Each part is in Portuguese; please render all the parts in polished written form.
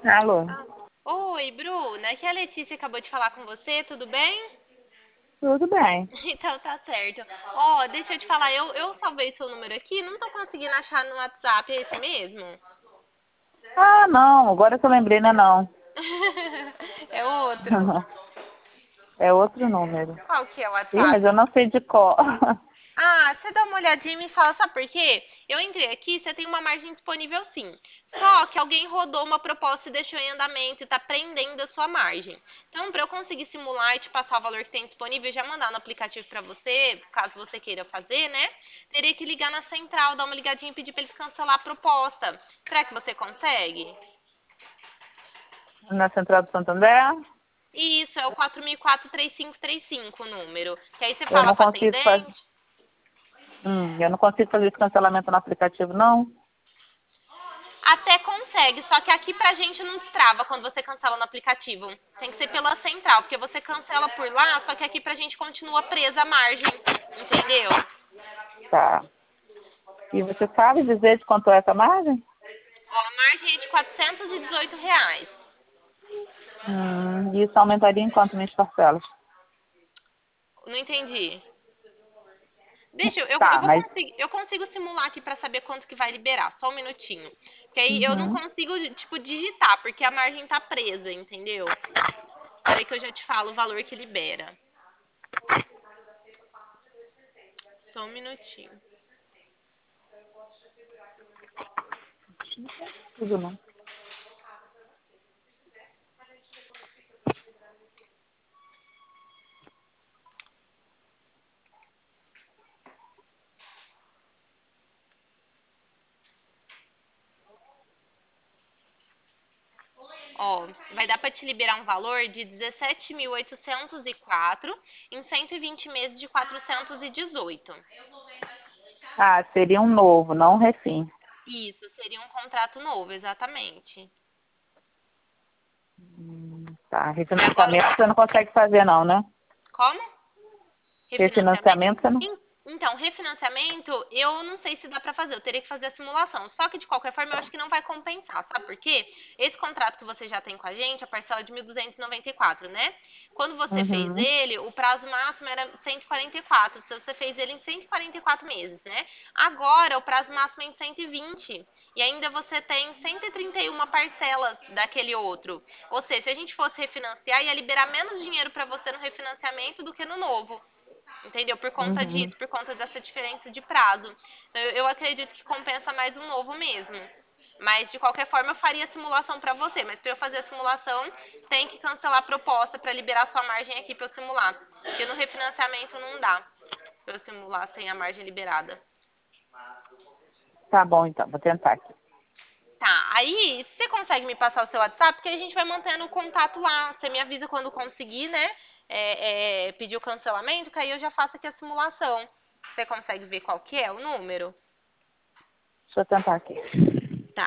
Alô, Ah, oi, Bruna. Aqui é a Letícia acabou de falar com você, tudo bem? tudo bem? Então tá certo. Ó, deixa eu te falar, eu salvei seu número aqui, não tô conseguindo achar no WhatsApp, é esse mesmo? Ah, não, agora que eu lembrei, não é não. É outro. É outro número. Qual que é o Ih, mas WhatsApp? eu não sei de cor. Ah, você dá uma olhadinha e me fala, sabe por quê? Eu entrei aqui, você tem uma margem disponível sim. Só que alguém rodou uma proposta e deixou em andamento e tá prendendo a sua margem. Então, para eu conseguir simular e te passar o valor que tem disponível e já mandar no aplicativo para você, caso você queira fazer, né? Teria que ligar na central, dar uma ligadinha e pedir para eles cancelar a proposta. Será que você consegue? Na Central do Santander, Isso, é o 4004-3535 o número. Que aí você eu fala não com a consigo fazer. atendente. Eu não consigo fazer esse cancelamento no aplicativo, não. Até consegue, só que aqui pra gente não destrava quando você cancela no aplicativo. Tem que ser pela central, porque você cancela por lá, só que aqui pra gente continua presa a margem, entendeu? Tá. E você sabe dizer de quanto é essa margem? Ó, a margem é de R$ 418. E isso aumentaria em quanto minhas parcelas? Não entendi. Deixa, eu Tá, vou mas. conseguir, eu consigo simular aqui pra saber quanto que vai liberar, só um minutinho. Que aí eu não Uhum. consigo, tipo, digitar, porque a margem tá presa, entendeu? Peraí que eu já te falo o valor que libera. Só um minutinho. Tudo não. Ó, vai dar para te liberar um valor de 17.804 em 120 meses de 418. Ah, seria um novo, não um refim. Isso, seria um contrato novo, exatamente. Tá, E agora, refinanciamento você não consegue fazer, não, né? como? Refinanciamento? Refinanciamento você não. Então, refinanciamento, eu não sei se dá para fazer, eu teria que fazer a simulação. Só que de qualquer forma, eu acho que não vai compensar, sabe por quê? Esse contrato que você já tem com a gente, a parcela é de 1.294, né? Quando você fez Uhum. ele, o prazo máximo era 144. Se você fez ele em 144 meses, né? Agora, o prazo máximo é em 120. E ainda você tem 131 parcelas daquele outro. Ou seja, se a gente fosse refinanciar, ia liberar menos dinheiro para você no refinanciamento do que no novo. Entendeu? Por conta Uhum. disso, por conta dessa diferença de prazo. Então, eu acredito que compensa mais um novo mesmo. Mas de qualquer forma eu faria a simulação para você. Mas para eu fazer a simulação, tem que cancelar a proposta para liberar sua margem aqui para eu simular. Porque no refinanciamento não dá para eu simular sem a margem liberada. Tá bom, então, vou tentar aqui. Tá, aí você consegue me passar o seu WhatsApp, porque a gente vai mantendo o contato lá. Você me avisa quando conseguir, né? Pedir o cancelamento, que aí eu já faço aqui a simulação. Você consegue ver qual que é o número? Deixa eu tentar aqui. Tá.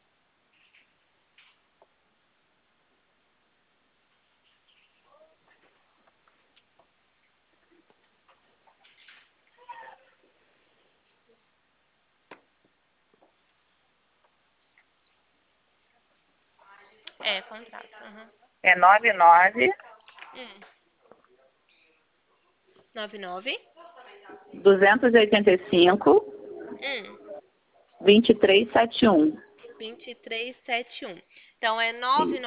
É, contrato. Uhum. É 99 Hum. 99. 285 Hum. 2371. 2371. Então é Isso.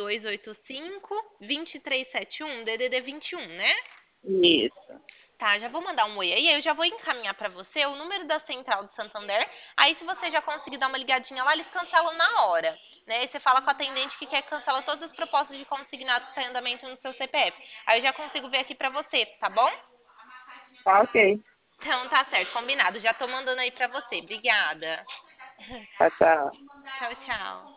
99285 2371, DDD 21, né? Isso. Tá, já vou mandar um oi aí, eu já vou encaminhar pra você o número da central do Santander. Aí, se você já conseguir dar uma ligadinha lá, eles cancelam na hora, né? Aí você fala com o atendente que quer cancelar todas as propostas de consignado que está em andamento no seu CPF. Aí eu já consigo ver aqui pra você, tá bom? Tá ok. Então tá certo, combinado. Já tô mandando aí pra você. Obrigada. Tchau, tchau. Tchau, tchau.